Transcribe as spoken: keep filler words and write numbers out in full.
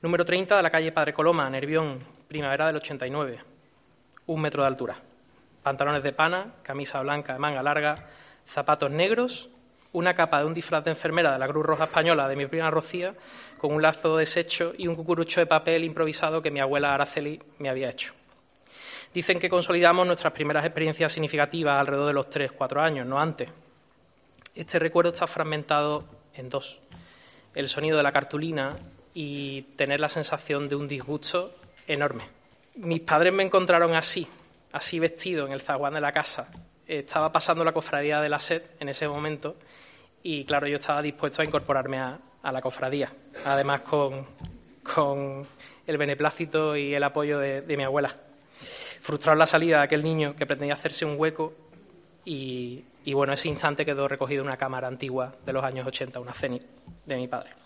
Número treinta de la calle Padre Coloma, Nervión, primavera del ochenta y nueve. Un metro de altura. Pantalones de pana, camisa blanca de manga larga, zapatos negros, una capa de un disfraz de enfermera de la Cruz Roja Española de mi prima Rocía, con un lazo deshecho y un cucurucho de papel improvisado que mi abuela Araceli me había hecho. Dicen que consolidamos nuestras primeras experiencias significativas alrededor de los tres, cuatro años, no antes. Este recuerdo está fragmentado en dos. El sonido de la cartulina y tener la sensación de un disgusto enorme. Mis padres me encontraron así, así vestido en el zaguán de la casa. Estaba pasando la cofradía de la S E D en ese momento y, claro, yo estaba dispuesto a incorporarme a, a la cofradía, además con, con el beneplácito y el apoyo de, de mi abuela. Frustrado la salida de aquel niño que pretendía hacerse un hueco y, y bueno, ese instante quedó recogido en una cámara antigua de los años ochenta, una Zenith de mi padre.